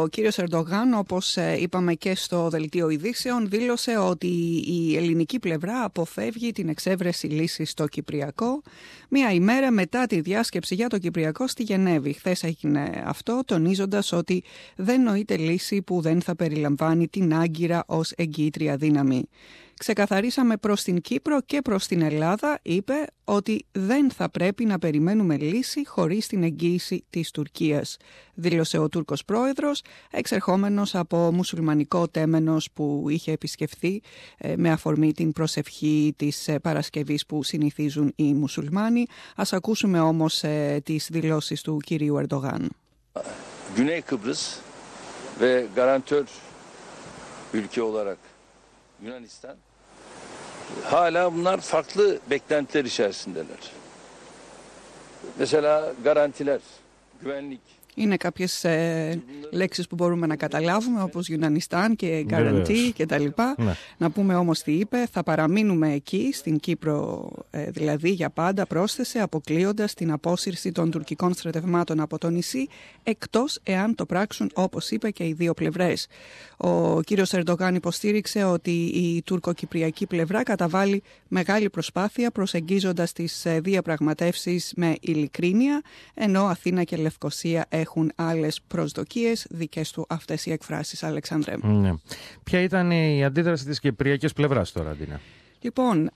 Ο κύριος Ερντογάν, όπως είπαμε και στο δελτίο ειδήσεων, δήλωσε ότι η ελληνική πλευρά αποφεύγει την εξέβρεση λύσης στο Κυπριακό, μία ημέρα μετά τη διάσκεψη για το Κυπριακό στη Γενέβη. Χθες έγινε αυτό, τονίζοντας ότι δεν νοείται λύση που δεν θα περιλαμβάνει την Άγκυρα ως εγγυήτρια δύναμη. Ξεκαθαρίσαμε προς την Κύπρο και προς την Ελλάδα, είπε, ότι δεν θα πρέπει να περιμένουμε λύση χωρίς την εγγύηση της Τουρκίας, δήλωσε ο Τούρκος πρόεδρος, εξερχόμενος από μουσουλμανικό τέμενος που είχε επισκεφθεί με αφορμή την προσευχή της Παρασκευής που συνηθίζουν οι μουσουλμάνοι. Ας ακούσουμε όμως τις δηλώσεις του κυρίου Ερντογάν. Güney Kıbrıs ve garantör ülke olarak Yunanistan hala bunlar farklı beklentiler içerisindeler. Mesela garantiler, güvenlik. Είναι κάποιες λέξεις που μπορούμε να καταλάβουμε, όπως Γιουνανιστάν και Γκαραντί και τα λοιπά. Ναι. Να πούμε όμως τι είπε. Θα παραμείνουμε εκεί, στην Κύπρο δηλαδή για πάντα, πρόσθεσε, αποκλείοντας την απόσυρση των τουρκικών στρατευμάτων από το νησί, εκτός εάν το πράξουν, όπως είπε, και οι δύο πλευρές. Ο κύριος Ερντογάν υποστήριξε ότι η τουρκοκυπριακή πλευρά καταβάλει μεγάλη προσπάθεια προσεγγίζοντας τις διαπραγματεύσεις με ειλικρίνεια, ενώ Αθήνα και Λευκοσία έχουν άλλες προσδοκίες, δικές του αυτές οι εκφράσεις, Αλεξάνδρε. Ναι. Ποια ήταν η αντίδραση της κυπριακής πλευράς τώρα, Αντίνα? Λοιπόν,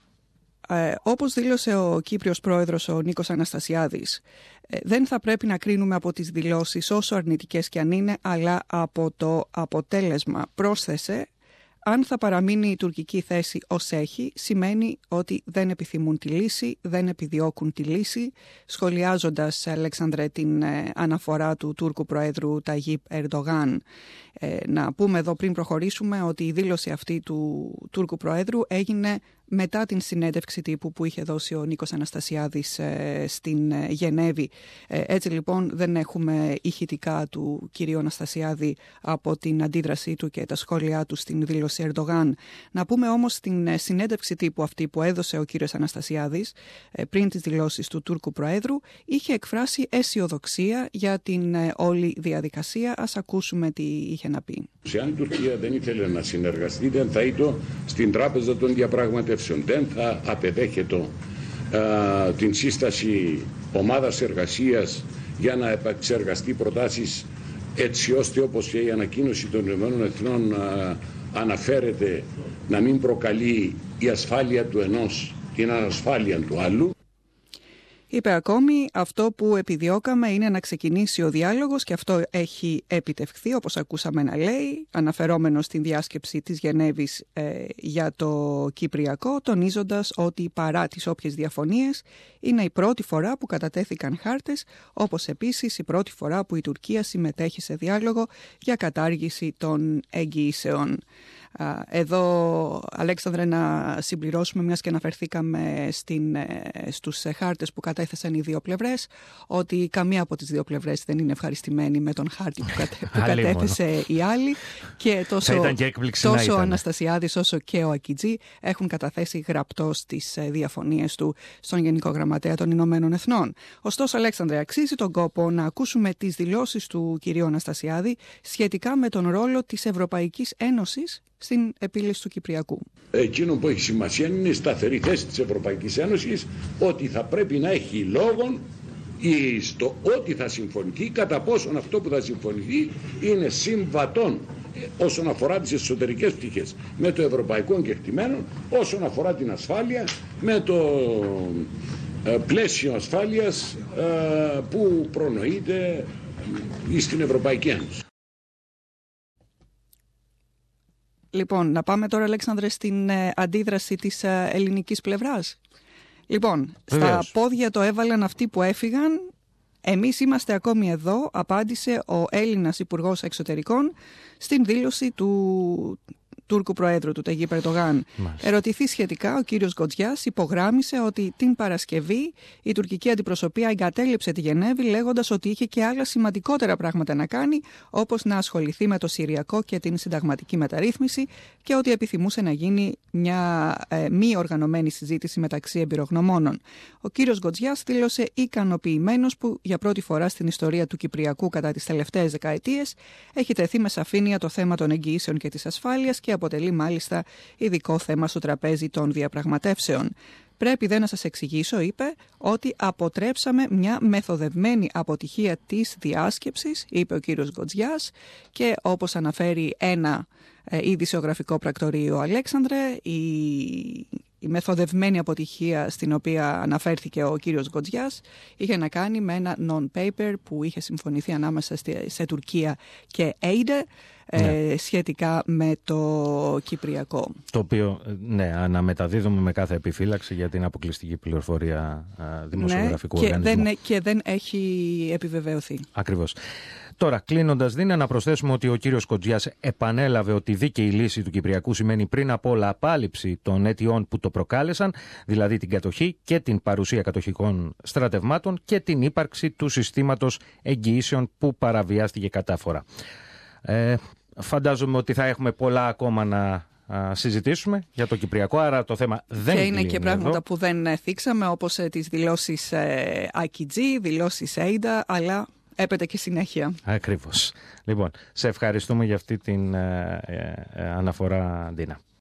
όπως δήλωσε ο Κύπριος πρόεδρος ο Νίκος Αναστασιάδης, δεν θα πρέπει να κρίνουμε από τις δηλώσεις όσο αρνητικές κι αν είναι, αλλά από το αποτέλεσμα. Πρόσθεσε, αν θα παραμείνει η τουρκική θέση ως έχει, σημαίνει ότι δεν επιθυμούν τη λύση, δεν επιδιώκουν τη λύση, σχολιάζοντας, Αλέξανδρε, την αναφορά του Τούρκου Προέδρου Ταγίπ Ερντογάν. Να πούμε εδώ πριν προχωρήσουμε ότι η δήλωση αυτή του Τούρκου Προέδρου έγινε μετά την συνέντευξη τύπου που είχε δώσει ο Νίκος Αναστασιάδης στην Γενέβη. Έτσι λοιπόν δεν έχουμε ηχητικά του κυρίου Αναστασιάδη από την αντίδρασή του και τα σχόλιά του στην δήλωση Ερντογάν. Να πούμε όμως την συνέντευξη τύπου αυτή που έδωσε ο κύριος Αναστασιάδης πριν τις δηλώσεις του Τούρκου Προέδρου, είχε εκφράσει αισιοδοξία για την όλη διαδικασία. Ας ακούσουμε τι είχε να πει. Αν η Τουρκία δεν ήθελε να συνεργαστεί, δεν θα ήταν στην τράπεζα των διαπραγματεύσεων. Δεν θα απεδέχεται την σύσταση ομάδας εργασίας για να επεξεργαστεί προτάσεις, έτσι ώστε, όπως και η ανακοίνωση των ΗΠΑ αναφέρεται, να μην προκαλεί η ασφάλεια του ενός την ανασφάλεια του άλλου. Είπε ακόμη, αυτό που επιδιώκαμε είναι να ξεκινήσει ο διάλογος και αυτό έχει επιτευχθεί, όπως ακούσαμε να λέει, αναφερόμενο στην διάσκεψη της Γενέβης για το Κυπριακό, τονίζοντας ότι παρά τις όποιες διαφωνίες είναι η πρώτη φορά που κατατέθηκαν χάρτες, όπως επίσης η πρώτη φορά που η Τουρκία συμμετέχει σε διάλογο για κατάργηση των εγγυήσεων. Εδώ, Αλέξανδρε, να συμπληρώσουμε, μιας και αναφερθήκαμε στους χάρτες που κατέθεσαν οι δύο πλευρές, ότι καμία από τις δύο πλευρές δεν είναι ευχαριστημένη με τον χάρτη που κατέθεσε η άλλη, και τόσο ο Αναστασιάδης όσο και ο Ακιτζή έχουν καταθέσει γραπτός τις διαφωνίες του στον Γενικό Γραμματέα των Ηνωμένων Εθνών. Ωστόσο, Αλέξανδρε, αξίζει τον κόπο να ακούσουμε τις δηλώσεις του κυρίου Αναστασιάδη σχετικά με τον ρόλο της Ευρωπαϊκής Ένωσης στην επίλυση του Κυπριακού. Εκείνο που έχει σημασία είναι η σταθερή θέση της Ευρωπαϊκής Ένωσης, ότι θα πρέπει να έχει λόγον στο ότι θα συμφωνηθεί, κατά πόσον αυτό που θα συμφωνηθεί είναι συμβατόν όσον αφορά τις εσωτερικές πτυχές με το ευρωπαϊκό κεκτημένο, όσον αφορά την ασφάλεια με το πλαίσιο ασφάλειας που προνοείται στην Ευρωπαϊκή Ένωση. Λοιπόν, να πάμε τώρα, Αλέξανδρε, στην αντίδραση της ελληνικής πλευράς. Λοιπόν, στα πόδια το έβαλαν αυτοί που έφυγαν. Εμείς είμαστε ακόμη εδώ, απάντησε ο Έλληνας Υπουργός Εξωτερικών στην δήλωση Τούρκου Προέδρου του Ταγί Ερντογάν ερωτηθεί σχετικά, ο κύριος Γκοτζιάς υπογράμμισε ότι την Παρασκευή η τουρκική αντιπροσωπεία εγκατέλειψε τη Γενέβη λέγοντας ότι είχε και άλλα σημαντικότερα πράγματα να κάνει, όπως να ασχοληθεί με το Συριακό και την συνταγματική μεταρρύθμιση, και ότι επιθυμούσε να γίνει μια μη οργανωμένη συζήτηση μεταξύ εμπειρογνωμόνων. Ο κύριος Γκοτζιάς δήλωσε ικανοποιημένος που για πρώτη φορά στην ιστορία του Κυπριακού κατά τις τελευταίες δεκαετίες έχει τεθεί με σαφήνεια το θέμα των εγγυήσεων και της ασφάλειας και αποτελεί μάλιστα ειδικό θέμα στο τραπέζι των διαπραγματεύσεων. Πρέπει δεν να σας εξηγήσω, είπε, ότι αποτρέψαμε μια μεθοδευμένη αποτυχία της διάσκεψης, είπε ο κύριος Γκοτζιάς, και όπως αναφέρει ένα ειδησιογραφικό πρακτορείο ο Αλέξανδρε, η μεθοδευμένη αποτυχία στην οποία αναφέρθηκε ο κύριος Γκοτζιάς είχε να κάνει με ένα non-paper που είχε συμφωνηθεί ανάμεσα σε Τουρκία και Έιντε σχετικά με το Κυπριακό. Το οποίο αναμεταδίδουμε με κάθε επιφύλαξη για την αποκλειστική πληροφορία δημοσιογραφικού οργανισμού. Και δεν έχει επιβεβαιωθεί. Ακριβώς. Τώρα, κλείνοντας, δίνει να προσθέσουμε ότι ο κύριος Γκοτζιάς επανέλαβε ότι δίκαιη λύση του Κυπριακού σημαίνει πριν απ' όλα απάλληψη των αιτιών που το προκάλεσαν, δηλαδή την κατοχή και την παρουσία κατοχικών στρατευμάτων και την ύπαρξη του συστήματος εγγυήσεων που παραβιάστηκε κατάφορα. Φαντάζομαι ότι θα έχουμε πολλά ακόμα να συζητήσουμε για το Κυπριακό, άρα το θέμα δεν κλείνει. Και είναι και πράγματα εδώ που δεν θίξαμε, όπως τις δηλώσεις ΑΚΙΤΖΙ, δηλώσεις ΕΙΝΤΑ, αλλά έπεται και συνέχεια. Ακριβώς. Λοιπόν, σε ευχαριστούμε για αυτή την αναφορά, Ντίνα.